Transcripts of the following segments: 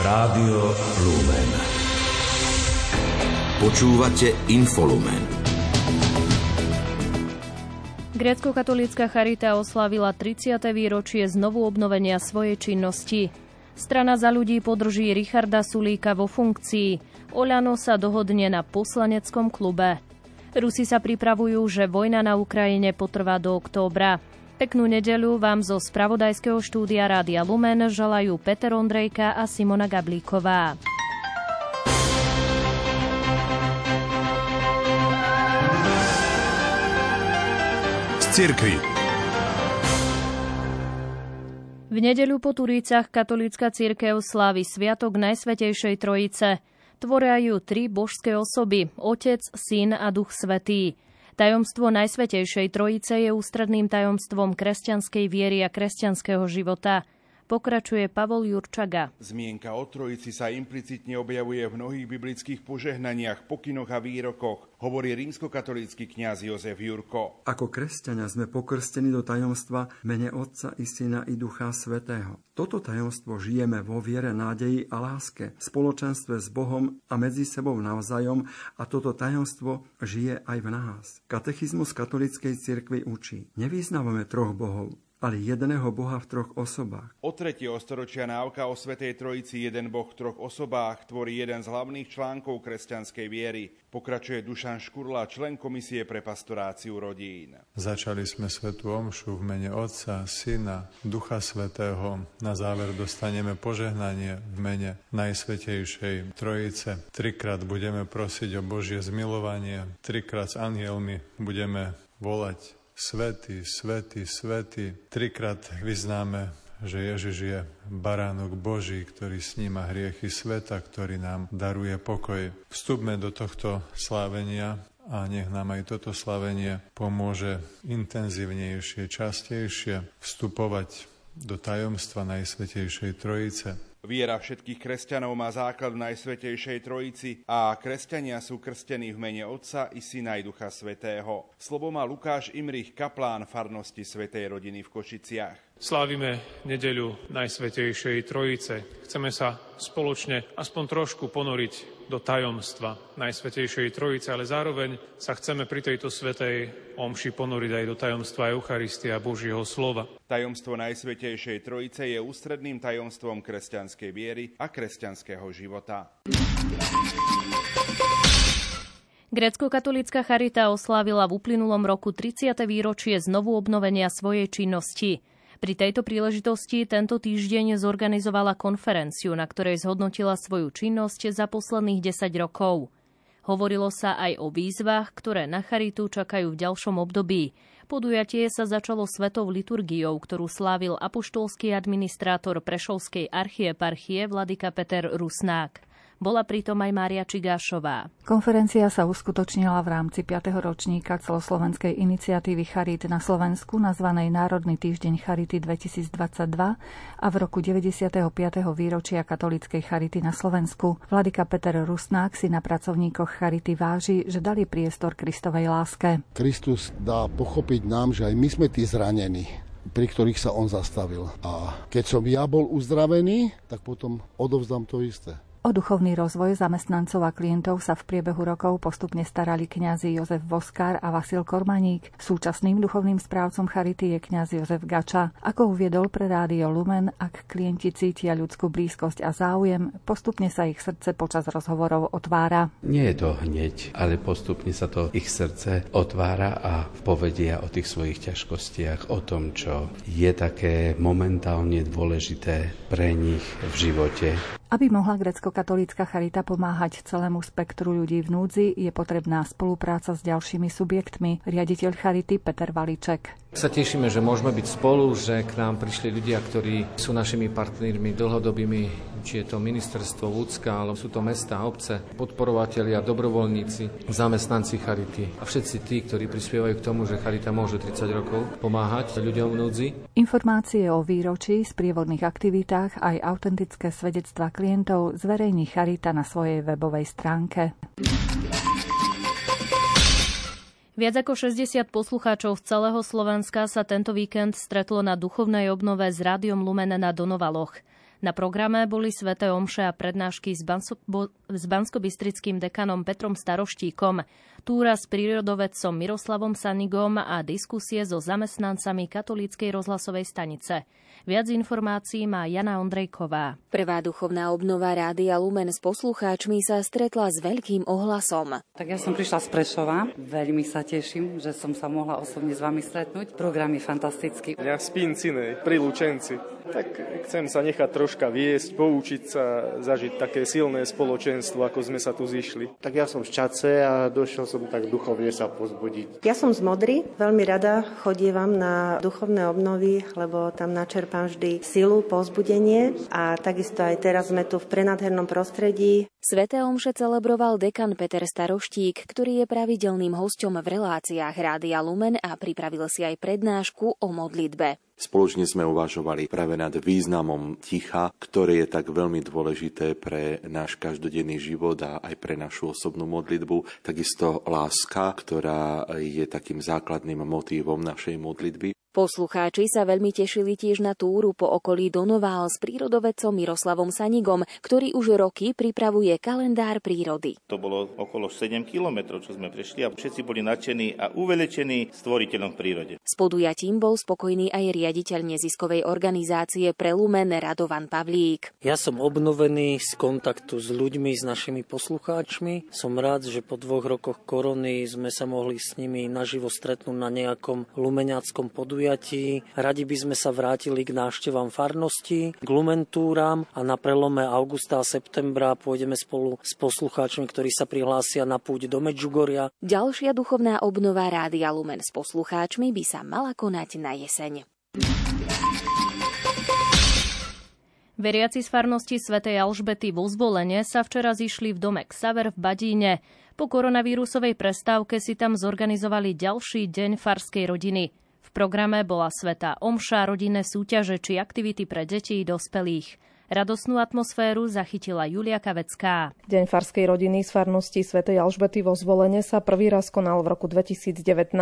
Rádio Lumen. Počúvate Infolumen. Grécko-katolícka charita oslávila 30. výročie znovu obnovenia svojej činnosti. Strana Za ľudí podrží Richarda Sulíka vo funkcii. Oľano sa dohodne na poslaneckom klube. Rusi sa pripravujú, že vojna na Ukrajine potrvá do októbra. Peknú nedeľu vám zo spravodajského štúdia Rádia Lumen želajú Peter Ondrejka a Simona Gablíková. Z cirkvi. V nedeľu po Turícach katolícka cirkev slávi sviatok Najsvätejšej Trojice. Tvoria ju tri božské osoby, Otec, Syn a Duch Svätý. Tajomstvo Najsvätejšej Trojice je ústredným tajomstvom kresťanskej viery a kresťanského života. Pokračuje Pavol Jurčaga. Zmienka o Trojici sa implicitne objavuje v mnohých biblických požehnaniach, pokynoch a výrokoch, hovorí rímskokatolícky kňaz Jozef Jurko. Ako kresťania sme pokrstení do tajomstva mene Otca i Syna i Ducha Svätého. Toto tajomstvo žijeme vo viere, nádeji a láske, v spoločenstve s Bohom a medzi sebou navzájom a toto tajomstvo žije aj v nás. Katechizmus katolíckej cirkvi učí: nevyznávame troch bohov, ale jedného Boha v troch osobách. Od 3. storočia náuka o Svätej Trojici, jeden Boh v troch osobách, tvorí jeden z hlavných článkov kresťanskej viery. Pokračuje Dušan Škurla, člen Komisie pre pastoráciu rodín. Začali sme svätú omšu v mene Otca, Syna, Ducha Svätého. Na záver dostaneme požehnanie v mene Najsvätejšej Trojice. Trikrát budeme prosiť o Božie zmilovanie, trikrát s anjelmi budeme volať Svätý, svätý, svätý. Trikrát vyznáme, že Ježiš je baránok Boží, ktorý sníma hriechy sveta, ktorý nám daruje pokoj. Vstupme do tohto slávenia a nech nám aj toto slávenie pomôže intenzívnejšie, častejšie vstupovať do tajomstva Najsvätejšej Trojice. Viera všetkých kresťanov má základ v Najsvätejšej Trojici a kresťania sú krstení v mene Otca i Syna i Ducha Svätého. Slovo má Lukáš Imrich, kaplán farnosti Svätej rodiny v Košiciach. Slávime nedeľu Najsvätejšej Trojice. Chceme sa spoločne aspoň trošku ponoriť do tajomstva Najsvätejšej Trojice, ale zároveň sa chceme pri tejto svätej omši ponoriť aj do tajomstva Eucharistia Božieho slova. Tajomstvo Najsvätejšej Trojice je ústredným tajomstvom kresťanskej viery a kresťanského života. Grécko-katolícka charita oslávila v uplynulom roku 30. výročie znovu obnovenia svojej činnosti. Pri tejto príležitosti tento týždeň zorganizovala konferenciu, na ktorej zhodnotila svoju činnosť za posledných 10 rokov. Hovorilo sa aj o výzvach, ktoré na charitu čakajú v ďalšom období. Podujatie sa začalo svetou liturgiou, ktorú slávil apoštolský administrátor Prešovskej archieparchie vladyka Peter Rusnák. Bola pritom aj Mária Čigášová. Konferencia sa uskutočnila v rámci 5. ročníka celoslovenskej iniciatívy Charít na Slovensku, nazvanej Národný týždeň Charity 2022 a v roku 95. výročia katolíckej charity na Slovensku. Vladyka Peter Rusnák si na pracovníkoch charity váži, že dali priestor Kristovej láske. Kristus dá pochopiť nám, že aj my sme tí zranení, pri ktorých sa on zastavil. A keď som ja bol uzdravený, tak potom odovzdám to isté. O duchovný rozvoj zamestnancov a klientov sa v priebehu rokov postupne starali kňazi Jozef Voskár a Vasil Kormaník. Súčasným duchovným správcom charity je kňaz Jozef Gača. Ako uviedol pre Rádio Lumen, ak klienti cítia ľudskú blízkosť a záujem, postupne sa ich srdce počas rozhovorov otvára. Nie je to hneď, ale postupne sa to ich srdce otvára a povedia o tých svojich ťažkostiach, o tom, čo je také momentálne dôležité pre nich v živote. Aby mohla grécko-katolícka charita pomáhať celému spektru ľudí v núdzi, je potrebná spolupráca s ďalšími subjektmi. Riaditeľ charity Peter Valiček. Sa tešíme, že môžeme byť spolu, že k nám prišli ľudia, ktorí sú našimi partnermi dlhodobými, či je to ministerstvo, ľudská, alebo sú to mestá, obce, podporovatelia, dobrovoľníci, zamestnanci charity a všetci tí, ktorí prispievajú k tomu, že charita môže 30 rokov pomáhať ľuďom v núdzi. Informácie o výročí, sprievodných aktivitách aj autentické svedectvá klientov zverejní charita na svojej webovej stránke. Viac ako 60 poslucháčov z celého Slovenska sa tento víkend stretlo na duchovnej obnove s Rádiom Lumen na Donovaloch. Na programe boli sväté omše a prednášky s banskobystrickým dekanom Petrom Staroštíkom, túra s prírodovedcom Miroslavom Sanigom a diskusie so zamestnancami katolíckej rozhlasovej stanice. Viac informácií má Jana Ondrejková. Prvá duchovná obnova Rádia Lumen s poslucháčmi sa stretla s veľkým ohlasom. Tak ja som prišla z Prešova. Veľmi sa teším, že som sa mohla osobne s vami stretnúť. Program je fantastický. Ja z Pincinej, pri Lučenci. Tak chcem sa nechať troška viesť, poučiť sa, zažiť také silné spoločenstvo, ako sme sa tu zišli. Tak ja som z Čace a došiel som tak duchovne sa pozbudiť. Ja som z Modry, veľmi rada chodievam na duchovné obnovy, lebo tam načerpám vždy silu, povzbudenie a takisto aj teraz sme tu v prenádhernom prostredí. Sväté omše celebroval dekan Peter Staroštík, ktorý je pravidelným hosťom v reláciách Rádia Lumen a pripravil si aj prednášku o modlitbe. Spoločne sme uvažovali práve nad významom ticha, ktoré je tak veľmi dôležité pre náš každodenný život a aj pre našu osobnú modlitbu. Takisto láska, ktorá je takým základným motívom našej modlitby. Poslucháči sa veľmi tešili tiež na túru po okolí Donoval s prírodovedcom Miroslavom Sanigom, ktorý už roky pripravuje kalendár prírody. To bolo okolo 7 kilometrov, čo sme prešli a všetci boli nadšení a uvelečení stvoriteľom v prírode. S podujatím bol spokojný aj riaditeľ neziskovej organizácie Pre Lumen Radovan Pavlík. Ja som obnovený z kontaktu s ľuďmi, s našimi poslucháčmi. Som rád, že po 2 rokoch korony sme sa mohli s nimi naživo stretnúť na nejakom lumeňáckom podujatí. Radi by sme sa vrátili k návštevám farnosti, k lumentúram a na prelome augusta a septembra pôjdeme spolu s poslucháčmi, ktorí sa prihlásia na púť do Medžugoria. Ďalšia duchovná obnova Rádia Lumen s poslucháčmi by sa mala konať na jeseň. Veriaci z farnosti svätej Alžbety vo Zvolene sa včera zišli v dome Ksaver v Badíne. Po koronavírusovej prestávke si tam zorganizovali ďalší deň farskej rodiny. V programe bola svätá omša, rodinné súťaže či aktivity pre deti i dospelých. Radosnú atmosféru zachytila Julia Kavecká. Deň farskej rodiny z farnosti svätej Alžbety vo Zvolene sa prvý raz konal v roku 2019.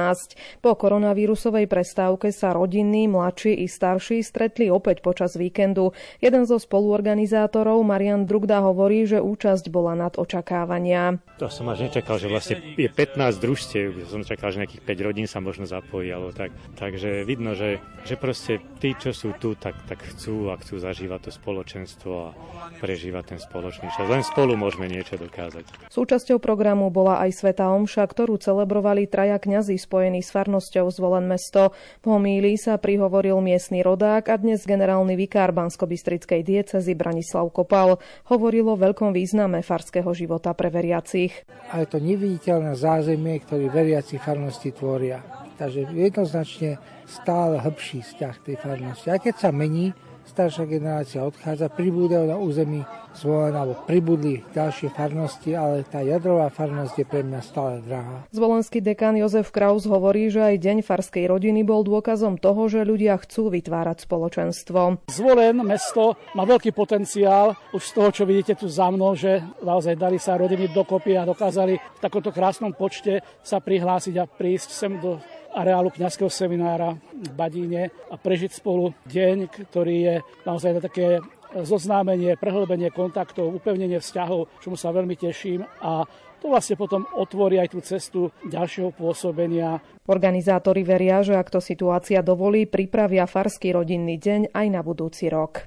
Po koronavírusovej prestávke sa rodiny, mladší i starší stretli opäť počas víkendu. Jeden zo spoluorganizátorov, Marian Drugda, hovorí, že účasť bola nad očakávania. To som až nečakal, že vlastne je 15 družstiev. Som čakal, že nejakých 5 rodín sa možno zapojí. Takže vidno, že proste tí, čo sú tu, tak chcú zažívať to spoločenstvo a prežívať ten spoločný čas. Len spolu môžeme niečo dokázať. Súčasťou programu bola aj svätá omša, ktorú celebrovali 3 kňazi spojení s farnosťou Zvolen mesto. V homílii sa prihovoril miestny rodák a dnes generálny vikár banskobystrickej diecézy Branislav Kopal. Hovoril o veľkom význame farského života pre veriacich. A je to neviditeľné zázemie, ktoré veriaci farnosti tvoria. Takže jednoznačne stále hĺbší vzťah tej farnosti. A keď sa mení, staršia generácia odchádza, pribúdajú na území Zvolena, alebo pribudli ďalšie farnosti, ale tá jadrová farnosť je pre mňa stále drahá. Zvolenský dekan Jozef Kraus hovorí, že aj Deň farskej rodiny bol dôkazom toho, že ľudia chcú vytvárať spoločenstvo. Zvolen mesto má veľký potenciál, už z toho, čo vidíte tu za mnou, že naozaj dali sa rodiny dokopy a dokázali v takomto krásnom počte sa prihlásiť a prísť sem do areálu kňazského seminára v Badíne a prežiť spolu deň, ktorý je naozaj také zoznámenie, prehlbenie kontaktov, upevnenie vzťahov, čomu sa veľmi teším a to vlastne potom otvorí aj tú cestu ďalšieho pôsobenia. Organizátori veria, že ak to situácia dovolí, pripravia farský rodinný deň aj na budúci rok.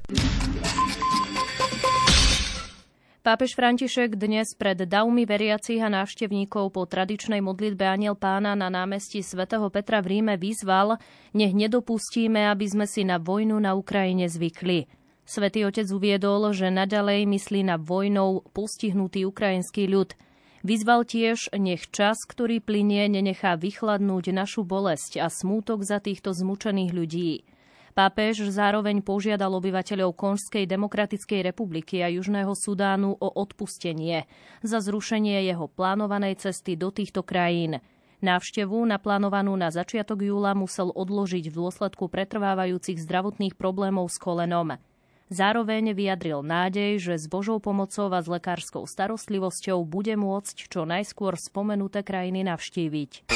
Pápež František dnes pred davmi veriacich a návštevníkov po tradičnej modlitbe Anjel Pána na námestí svätého Petra v Ríme vyzval: nech nedopustíme, aby sme si na vojnu na Ukrajine zvykli. Svätý Otec uviedol, že naďalej myslí na vojnou postihnutý ukrajinský ľud. Vyzval tiež, nech čas, ktorý plynie, nenechá vychladnúť našu bolesť a smútok za týchto zmučených ľudí. Pápež zároveň požiadal obyvateľov Konžskej demokratickej republiky a Južného Sudánu o odpustenie za zrušenie jeho plánovanej cesty do týchto krajín. Návštevu, naplánovanú na začiatok júla, musel odložiť v dôsledku pretrvávajúcich zdravotných problémov s kolenom. Zároveň vyjadril nádej, že s Božou pomocou a s lekárskou starostlivosťou bude môcť čo najskôr spomenuté krajiny navštíviť.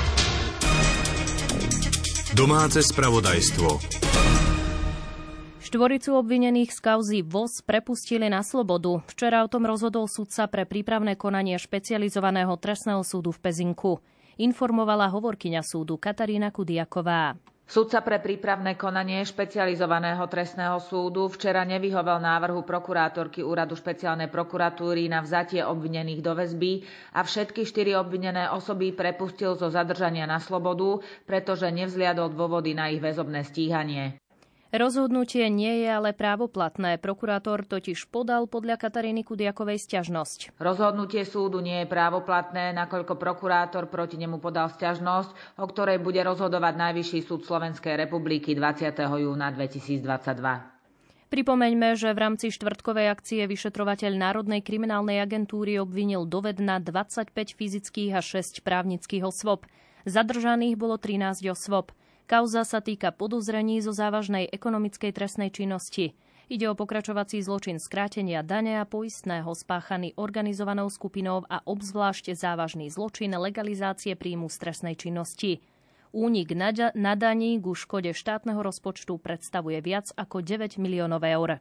Domáce spravodajstvo. Štvoricu obvinených z kauzy VOS prepustili na slobodu. Včera o tom rozhodol sudca pre prípravné konanie špecializovaného trestného súdu v Pezinku. Informovala hovorkyňa súdu Katarína Kudiaková. Sudca pre prípravné konanie špecializovaného trestného súdu včera nevyhovel návrhu prokurátorky úradu špeciálnej prokuratúry na vzatie obvinených do väzby a všetky 4 obvinené osoby prepustil zo zadržania na slobodu, pretože nevzliadol dôvody na ich väzobné stíhanie. Rozhodnutie nie je ale právoplatné. Prokurátor totiž podal podľa Kataríny Kudiakovej sťažnosť. Rozhodnutie súdu nie je právoplatné, nakoľko prokurátor proti nemu podal sťažnosť, o ktorej bude rozhodovať Najvyšší súd Slovenskej republiky 20. júna 2022. Pripomeňme, že v rámci štvrtkovej akcie vyšetrovateľ Národnej kriminálnej agentúry obvinil dovedna 25 fyzických a 6 právnických osôb. Zadržaných bolo 13 osôb. Kauza sa týka podozrení zo závažnej ekonomickej trestnej činnosti. Ide o pokračovací zločin skrátenia dane a poistného spáchaný organizovanou skupinou a obzvlášť závažný zločin legalizácie príjmu z trestnej činnosti. Únik na daní ku škode štátneho rozpočtu predstavuje viac ako 9 miliónov eur.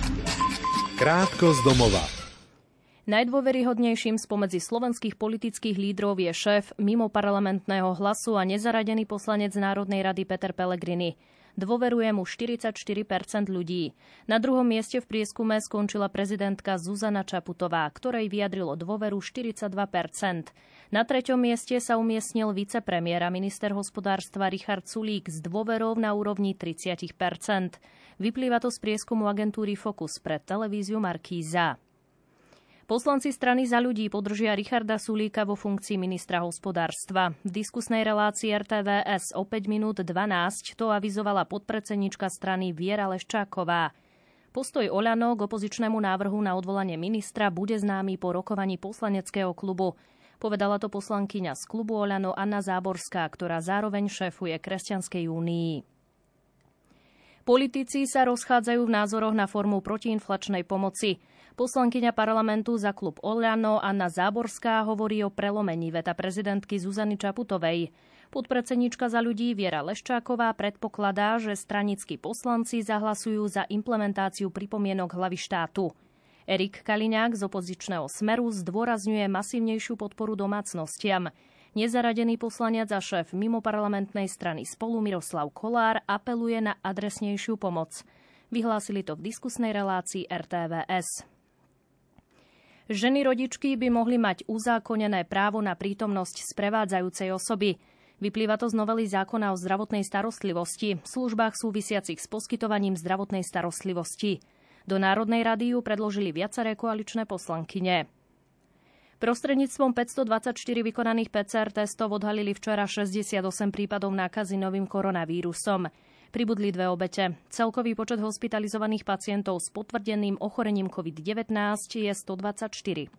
Krátko z domova. Najdôveryhodnejším spomedzi slovenských politických lídrov je šéf mimoparlamentného Hlasu a nezaradený poslanec Národnej rady Peter Pellegrini. Dôveruje mu 44% ľudí. Na druhom mieste v prieskume skončila prezidentka Zuzana Čaputová, ktorej vyjadrilo dôveru 42%. Na treťom mieste sa umiestnil vicepremiér a minister hospodárstva Richard Sulík s dôverou na úrovni 30%. Vyplýva to z prieskumu agentúry Focus pre televíziu Markíza. Poslanci strany Za ľudí podržia Richarda Sulíka vo funkcii ministra hospodárstva. V diskusnej relácii RTVS o 5 minút 12 to avizovala podpredsednička strany Viera Leščáková. Postoj Oľano k opozičnému návrhu na odvolanie ministra bude známy po rokovaní poslaneckého klubu. Povedala to poslankyňa z klubu Oľano Anna Záborská, ktorá zároveň šéfuje Kresťanskej únii. Politici sa rozchádzajú v názoroch na formu protiinflačnej pomoci. Poslankyňa parlamentu za klub Oľano Anna Záborská hovorí o prelomení veta prezidentky Zuzany Čaputovej. Podpredsedníčka Za ľudí Viera Leščáková predpokladá, že stranickí poslanci zahlasujú za implementáciu pripomienok hlavy štátu. Erik Kaliňák z opozičného Smeru zdôrazňuje masívnejšiu podporu domácnostiam. Nezaradený poslanec a šéf mimoparlamentnej strany Spolu Miroslav Kolár apeluje na adresnejšiu pomoc. Vyhlásili to v diskusnej relácii RTVS. Ženy rodičky by mohli mať uzákonené právo na prítomnosť sprevádzajúcej osoby. Vyplýva to z novely zákona o zdravotnej starostlivosti, službách súvisiacich s poskytovaním zdravotnej starostlivosti. Do Národnej rady ju predložili viaceré koaličné poslankyne. Prostredníctvom 524 vykonaných PCR testov odhalili včera 68 prípadov nákazy novým koronavírusom. Pribudli 2 obete. Celkový počet hospitalizovaných pacientov s potvrdeným ochorením COVID-19 je 124.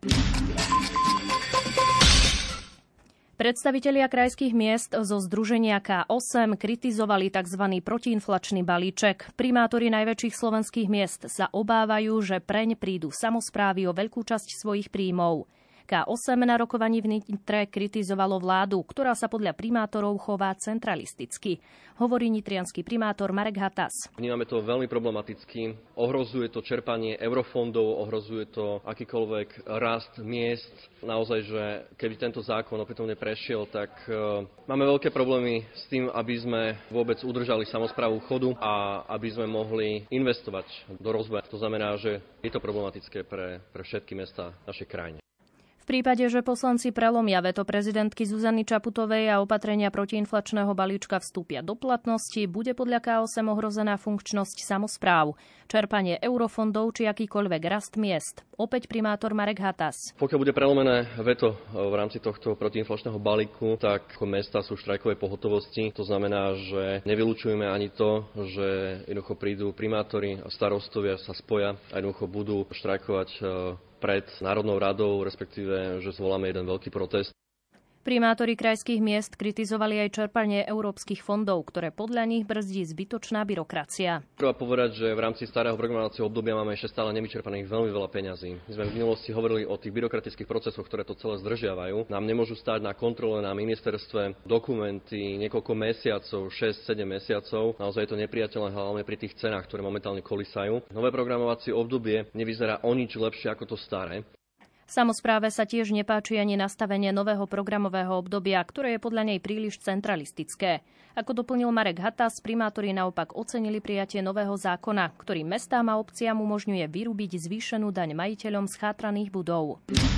Predstavitelia krajských miest zo združenia K8 kritizovali tzv. Protiinflačný balíček. Primátori najväčších slovenských miest sa obávajú, že preň prídu samosprávy o veľkú časť svojich príjmov. K8 na rokovaní v Nitre kritizovalo vládu, ktorá sa podľa primátorov chová centralisticky. Hovorí nitriansky primátor Marek Hatas. Vnímame to veľmi problematicky. Ohrozuje to čerpanie eurofondov, ohrozuje to akýkoľvek rast miest. Naozaj, že keby tento zákon opätovne prešiel, tak máme veľké problémy s tým, aby sme vôbec udržali samosprávu chodu a aby sme mohli investovať do rozvoja. To znamená, že je to problematické pre všetky mestá našej krajiny. V prípade, že poslanci prelomia veto prezidentky Zuzany Čaputovej a opatrenia protiinflačného balíčka vstúpia do platnosti, bude podľa K8 ohrozená funkčnosť samospráv, čerpanie eurofondov či akýkoľvek rast miest. Opäť primátor Marek Hatas. Pokiaľ bude prelomené veto v rámci tohto protiinflačného balíku, tak mestá sú v štrajkovej pohotovosti. To znamená, že nevylučujeme ani to, že jednoducho prídu primátori a starostovia sa spoja a jednoducho budú štrajkovať pred Národnou radou, respektíve, že zvoláme jeden veľký protest. Primátori krajských miest kritizovali aj čerpanie európskych fondov, ktoré podľa nich brzdí zbytočná byrokracia. Treba povedať, že v rámci starého programovacieho obdobia máme ešte stále nevyčerpaných veľmi veľa peňazí. My sme v minulosti hovorili o tých byrokratických procesoch, ktoré to celé zdržiavajú. Nám nemôžu stáť na kontrole na ministerstve dokumenty niekoľko mesiacov, 6-7 mesiacov. Naozaj je to nepriateľné, hlavne pri tých cenách, ktoré momentálne kolísajú. Nové programovacie obdobie nevyzerá o nič lepšie ako to staré. Samospráve sa tiež nepáči ani nastavenie nového programového obdobia, ktoré je podľa nej príliš centralistické. Ako doplnil Marek Hatas, primátori naopak ocenili prijatie nového zákona, ktorý mestám a obciam umožňuje vyrubiť zvýšenú daň majiteľom schátraných budov.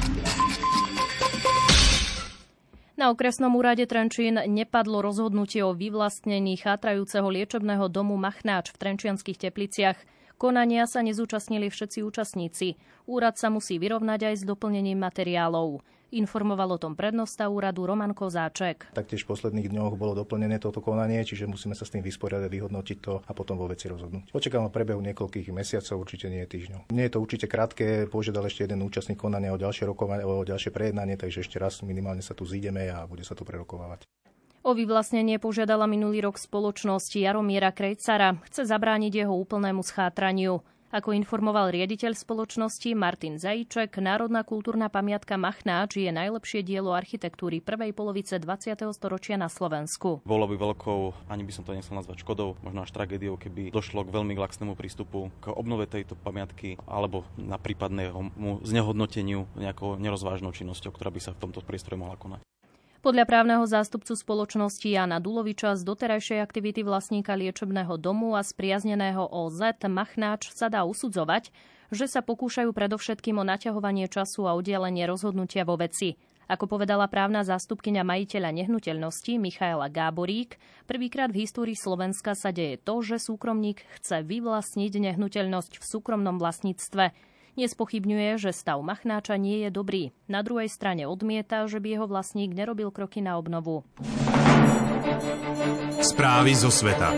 Na okresnom úrade Trenčín nepadlo rozhodnutie o vyvlastnení chátrajúceho liečebného domu Machnáč v Trenčianskych Tepliciach. Konania sa nezúčastnili všetci účastníci. Úrad sa musí vyrovnať aj s doplnením materiálov. Informoval o tom prednosta úradu Roman Kozáček. Taktiež v posledných dňoch bolo doplnené toto konanie, čiže musíme sa s tým vysporiadať, vyhodnotiť to a potom vo veci rozhodnúť. Očakávam prebehu niekoľkých mesiacov, určite nie týždňov. Nie je to určite krátke, požiadal ešte jeden účastník konania o ďalšie rokovanie, o ďalšie prejednanie, takže ešte raz minimálne sa tu zídeme a bude sa to prerokovávať. O vyvlastnenie požiadala minulý rok spoločnosti Jaromiera Krejcara. Chce zabrániť jeho úplnému schátraniu. Ako informoval riaditeľ spoločnosti Martin Zajíček, národná kultúrna pamiatka Machnáč je najlepšie dielo architektúry prvej polovice 20. storočia na Slovensku. Bolo by veľkou, ani by som to nechcel nazvať škodou, možno až tragédiou, keby došlo k veľmi laxnému prístupu k obnove tejto pamiatky alebo na prípadnému znehodnoteniu nejakou nerozvážnou činnosťou, ktorá by sa v tomto priestore mohla konať. Podľa právneho zástupcu spoločnosti Jana Duloviča z doterajšej aktivity vlastníka liečebného domu a spriazneného OZ Machnáč sa dá usudzovať, že sa pokúšajú predovšetkým o naťahovanie času a oddialenie rozhodnutia vo veci. Ako povedala právna zástupkyňa majiteľa nehnuteľnosti Michaela Gáborík, prvýkrát v histórii Slovenska sa deje to, že súkromník chce vyvlastniť nehnuteľnosť v súkromnom vlastníctve. Nespochybňuje, že stav Machnáča nie je dobrý. Na druhej strane odmieta, že by jeho vlastník nerobil kroky na obnovu. Správy zo sveta.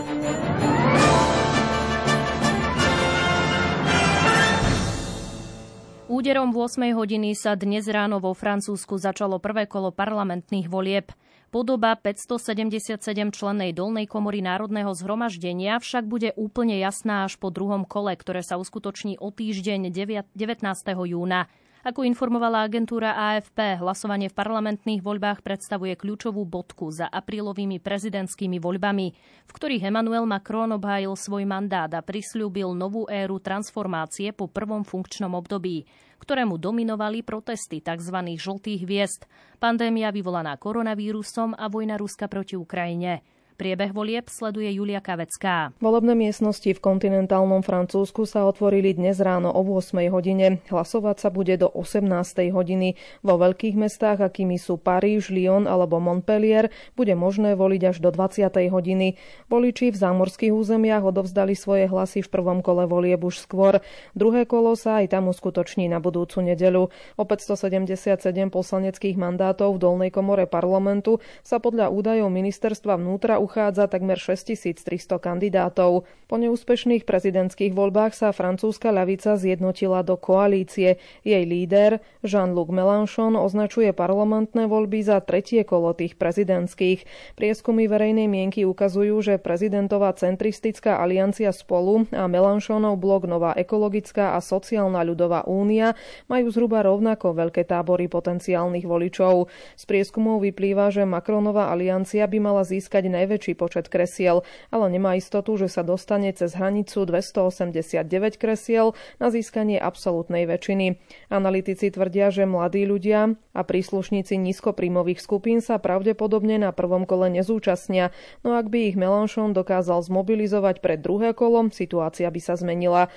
Úderom v 8 hodiny sa dnes ráno vo Francúzsku začalo prvé kolo parlamentných volieb. Podoba 577-člennej dolnej komory Národného zhromaždenia však bude úplne jasná až po druhom kole, ktoré sa uskutoční o týždeň 19. júna. Ako informovala agentúra AFP, hlasovanie v parlamentných voľbách predstavuje kľúčovú bodku za aprílovými prezidentskými voľbami, v ktorých Emmanuel Macron obhájil svoj mandát a prisľúbil novú éru transformácie po prvom funkčnom období, ktorému dominovali protesty tzv. Žltých hviezd, pandémia vyvolaná koronavírusom a vojna Ruska proti Ukrajine. Priebeh volieb sleduje Julia Kavecká. Volebné miestnosti v kontinentálnom Francúzsku sa otvorili dnes ráno o 8 hodine. Hlasovať sa bude do 18 hodiny. Vo veľkých mestách, akými sú Paríž, Lyon alebo Montpellier, bude možné voliť až do 20 hodiny. Voliči v zámorských územiach odovzdali svoje hlasy v prvom kole volieb už skôr. Druhé kolo sa aj tam uskutoční na budúcu nedeľu. O 577 poslaneckých mandátov v dolnej komore parlamentu sa podľa údajov ministerstva vnútra uchádza takmer 6300 kandidátov. Po neúspešných prezidentských voľbách sa francúzska ľavica zjednotila do koalície. Jej líder Jean-Luc Mélenchon označuje parlamentné voľby za tretie kolo tých prezidentských. Prieskumy verejnej mienky ukazujú, že prezidentová centristická aliancia Spolu a Mélenchonov blok Nová ekologická a sociálna ľudová únia majú zhruba rovnako veľké tábory potenciálnych voličov. Z prieskumov vyplýva, že Macronová aliancia by mala získať najväčší počet kresiel, ale nemá istotu, že sa dostane cez hranicu 289 kresiel na získanie absolútnej väčšiny. Analytici tvrdia, že mladí ľudia a príslušníci nízkopríjmových skupín sa pravdepodobne na prvom kole nezúčastnia, no ak by ich Mélenchon dokázal zmobilizovať pre druhé kolo, situácia by sa zmenila.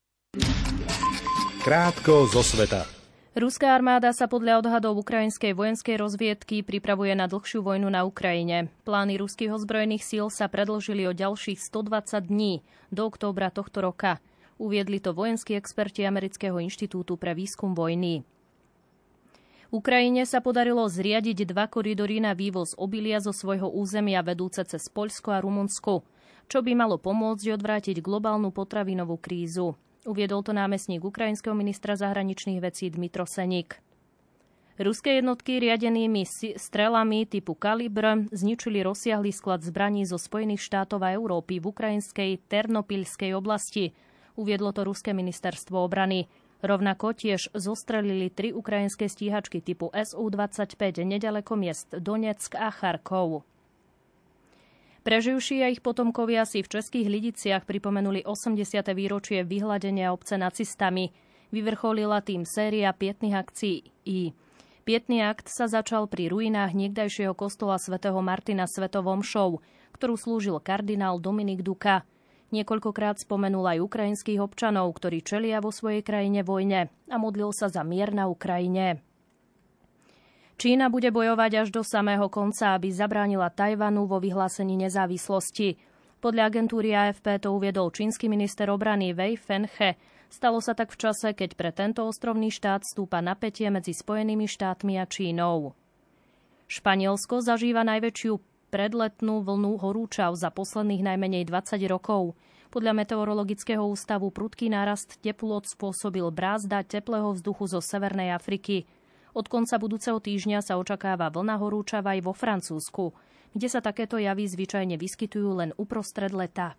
Krátko zo sveta. Ruská armáda sa podľa odhadov ukrajinskej vojenskej rozviedky pripravuje na dlhšiu vojnu na Ukrajine. Plány ruských ozbrojených síl sa predĺžili o ďalších 120 dní do októbra tohto roka. Uviedli to vojenskí experti Amerického inštitútu pre výskum vojny. Ukrajine sa podarilo zriadiť 2 koridory na vývoz obilia zo svojho územia vedúce cez Poľsko a Rumunsko, čo by malo pomôcť odvrátiť globálnu potravinovú krízu. Uviedol to námestník ukrajinského ministra zahraničných vecí Dmytro Senik. Ruské jednotky riadenými strelami typu Kalibr zničili rozsiahly sklad zbraní zo Spojených štátov a Európy v ukrajinskej Ternopilskej oblasti. Uviedlo to ruské ministerstvo obrany. Rovnako tiež zostrelili 3 ukrajinské stíhačky typu Su-25 nedaleko miest Donetsk a Charkov. Preživší a ich potomkovia si v Českých Lidiciach pripomenuli 80. výročie vyhladenia obce nacistami. Vyvrcholila tým séria pietných akcií. Pietný akt sa začal pri ruinách niekdajšieho kostola svätého Martina svetovomšou, ktorú slúžil kardinál Dominik Duka. Niekoľkokrát spomenul aj ukrajinských občanov, ktorí čelia vo svojej krajine vojne a modlil sa za mier na Ukrajine. Čína bude bojovať až do samého konca, aby zabránila Tajvanu vo vyhlásení nezávislosti. Podľa agentúry AFP to uviedol čínsky minister obrany Wei Fenghe. Stalo sa tak v čase, keď pre tento ostrovný štát stúpa napätie medzi Spojenými štátmi a Čínou. Španielsko zažíva najväčšiu predletnú vlnu horúčav za posledných najmenej 20 rokov. Podľa Meteorologického ústavu prudký nárast teplôt spôsobil brázda teplého vzduchu zo Severnej Afriky. Od konca budúceho týždňa sa očakáva vlna horúčav aj vo Francúzsku, kde sa takéto javy zvyčajne vyskytujú len uprostred leta.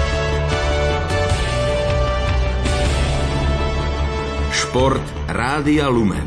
Šport Rádia Lumen.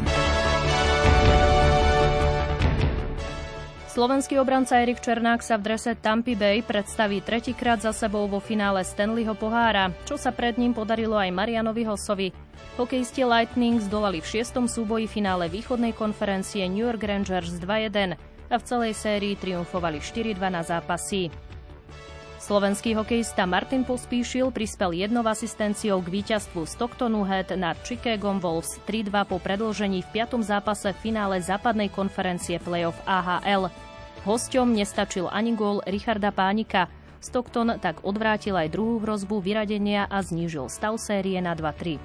Slovenský obranca Erik Černák sa v drese Tampa Bay predstaví tretíkrát za sebou vo finále Stanleyho pohára, čo sa pred ním podarilo aj Marianovi Hossovi. Hokejisti Lightning zdolali v 6. súboji finále východnej konferencie New York Rangers 2-1 a v celej sérii triumfovali 4-2 na zápasy. Slovenský hokejista Martin Pospíšil prispel 1 asistenciou k víťazstvu Stocktonu Head nad Chicago Wolves 3-2 po predĺžení v 5. zápase v finále západnej konferencie playoff AHL. Hosťom nestačil ani gól Richarda Pánika. Stockton tak odvrátil aj druhú hrozbu vyradenia a znížil stav série na 2-3.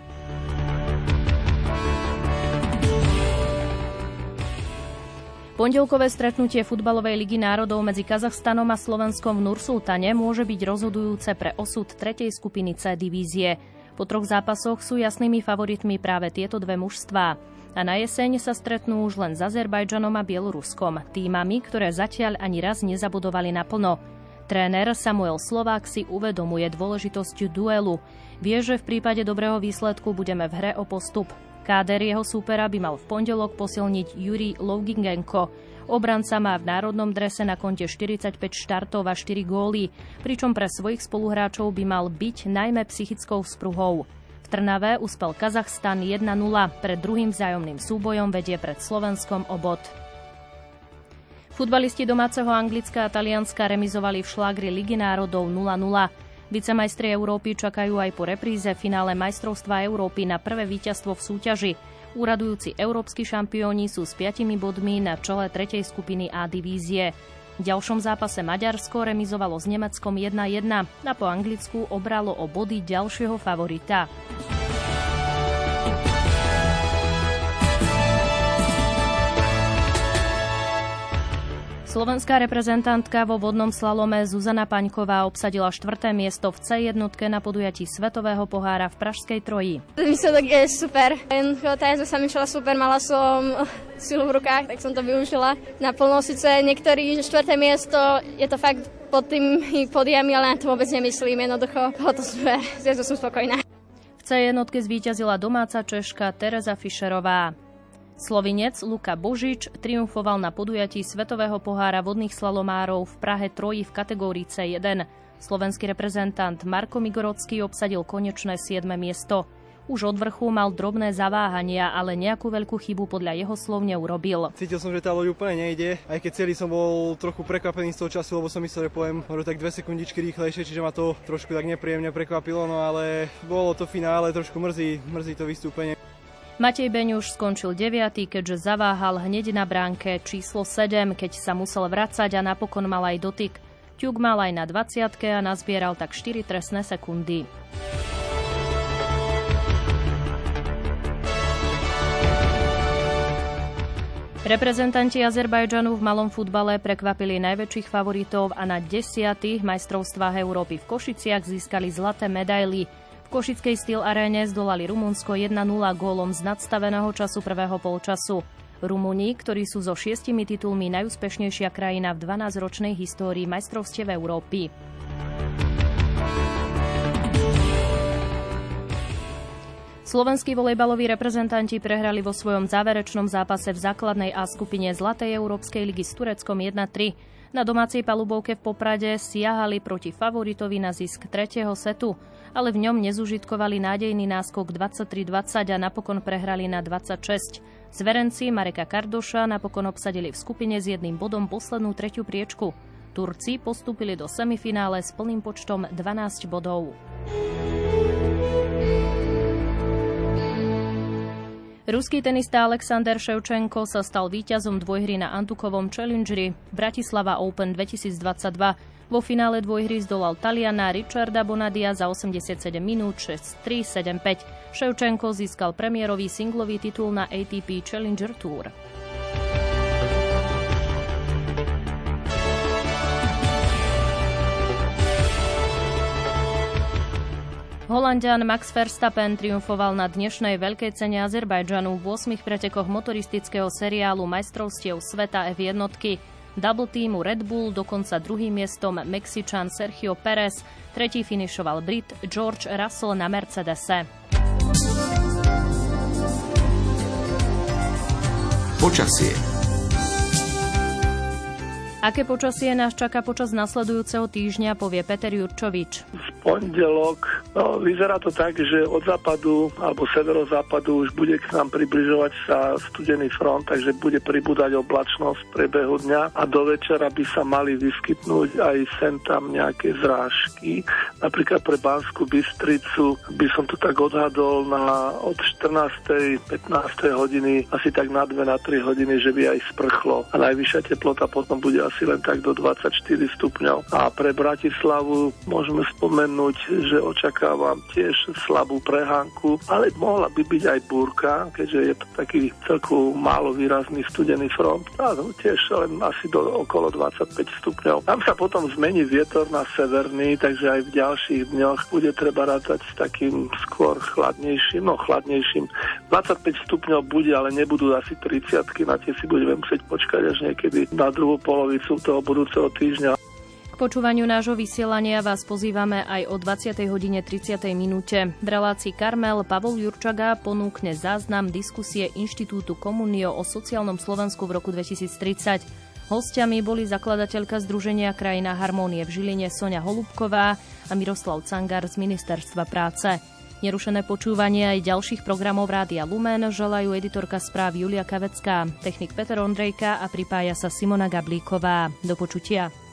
Pondelkové stretnutie futbalovej ligy národov medzi Kazachstanom a Slovenskom v Nursultane môže byť rozhodujúce pre osud 3. skupiny C divízie. Po 3 zápasoch sú jasnými favoritmi práve tieto dve mužstvá. A na jeseň sa stretnú už len s Azerbajdžanom a Bieloruskom, týmami, ktoré zatiaľ ani raz nezabudovali naplno. Tréner Samuel Slovák si uvedomuje dôležitosť duelu. Vie, že v prípade dobrého výsledku budeme v hre o postup. Káder jeho súpera by mal v pondelok posilniť Jurij Lovginenko. Obranca má v národnom drese na konte 45 štartov a 4 góly, pričom pre svojich spoluhráčov by mal byť najmä psychickou vzpruhou. V Trnave uspel Kazachstan 1-0, pred druhým vzájomným súbojom vedie pred Slovenskom o bod. Futbalisti domáceho Anglicka a Talianska remizovali v šlágri Ligy národov 0-0. Vicemajstri Európy čakajú aj po repríze finále majstrovstva Európy na prvé víťazstvo v súťaži. Úradujúci európski šampióni sú s 5 bodmi na čele 3. skupiny A divízie. V ďalšom zápase Maďarsko remizovalo s Nemeckom 1-1 a po Anglicku obralo o body ďalšieho favorita. Slovenská reprezentantka vo vodnom slalome Zuzana Paňková obsadila 4. miesto v C1 na podujatí Svetového pohára v Pražskej Troji. Výsledok je super. Tá sa mi šla super, mala som silu v rukách, tak som to využila naplno. Sice niektorí 4. miesto, je to fakt pod tými podiami, ale na to vôbec nemyslím. Jednoducho, to super, som spokojná. V C1 zvíťazila domáca Češka Tereza Fischerová. Slovinec Luka Božič triumfoval na podujatí Svetového pohára vodných slalomárov v Prahe Troji v kategórii C1. Slovenský reprezentant Marko Migorocký obsadil konečné 7. miesto. Už od vrchu mal drobné zaváhania, ale nejakú veľkú chybu podľa jeho slov neurobil. Cítil som, že tá loď úplne nejde, aj keď celý som bol trochu prekvapený z toho času, lebo som myslel, že pojem tak 2 sekundičky rýchlejšie, čiže ma to trošku tak nepríjemne prekvapilo, no ale bolo to finále, trošku mrzí to vystúpenie. Matej Beňuš skončil 9., keďže zaváhal hneď na bránke číslo 7, keď sa musel vracať a napokon mal aj dotyk. Ťuk mal aj na 20 a nazbieral tak 4 trestné sekundy. Reprezentanti Azerbajdžanu v malom futbale prekvapili najväčších favoritov a na 10. majstrovstvách Európy v Košiciach získali zlaté medaily. V Košickej Steel Aréne zdolali Rumunsko 1-0 gólom z nadstaveného času prvého polčasu. Rumúni, ktorí sú so 6 titulmi najúspešnejšia krajina v 12-ročnej histórii majstrovstiev Európy. Slovenskí volejbaloví reprezentanti prehrali vo svojom záverečnom zápase v základnej A skupine Zlatej Európskej ligy s Tureckom 1-3. Na domácej palubovke v Poprade siahali proti favoritovi na zisk 3. setu, ale v ňom nezužitkovali nádejný náskok 23-20 a napokon prehrali na 26. Zverenci Mareka Kardoša napokon obsadili v skupine s 1 bodom poslednú 3. priečku. Turci postúpili do semifinále s plným počtom 12 bodov. Ruský tenista Alexander Ševčenko sa stal víťazom dvojhry na Antukovom Challengeri Bratislava Open 2022. Vo finále dvojhry zdolal Taliana Richarda Bonadia za 87 minút 6-3, 7-5. Ševčenko získal premiérový singlový titul na ATP Challenger Tour. Holanďan Max Verstappen triumfoval na dnešnej veľkej cene Azerbajdžanu v 8 pretekoch motoristického seriálu majstrovstiev sveta F1. Double týmu Red Bull, dokonca druhým miestom Mexičan Sergio Pérez, tretí finišoval Brit George Russell na Mercedese. Počasie. Aké počasie nás čaká počas nasledujúceho týždňa, povie Peter Jurčovič. V pondelok vyzerá to tak, že od západu alebo severozápadu už bude k nám približovať sa studený front, takže bude pribúdať oblačnosť v priebehu dňa a do večera by sa mali vyskytnúť aj sem tam nejaké zrážky. Napríklad pre Banskú Bystricu by som to tak odhadol na od 14. 15. hodiny asi tak na 2-3 hodiny, že by aj sprchlo. A najvyššia teplota potom bude asi len tak do 24 stupňov. A pre Bratislavu môžeme spomenúť, že očakávam tiež slabú prehánku, ale mohla by byť aj búrka, keďže je to taký celku málo výrazný studený front. A tiež len asi do okolo 25 stupňov. Tam sa potom zmení vietor na severný, takže aj v ďalších dňoch bude treba rátať s takým skôr chladnejším. 25 stupňov bude, ale nebudú asi 30-ky, na tie si budeme musieť počkať až niekedy na druhú polovicu toho budúceho týždňa. K počúvaniu nášho vysielania vás pozývame aj o 20:30 minúte. V relácii Karmel Pavol Jurčaga ponúkne záznam diskusie Inštitútu Komunio o sociálnom Slovensku v roku 2030. Hostiami boli zakladateľka Združenia Krajina harmónie v Žiline Soňa Holubková a Miroslav Cangar z Ministerstva práce. Nerušené počúvanie aj ďalších programov Rádia Lumen želajú editorka správ Julia Kavecká, technik Peter Ondrejka a pripája sa Simona Gablíková. Do počutia.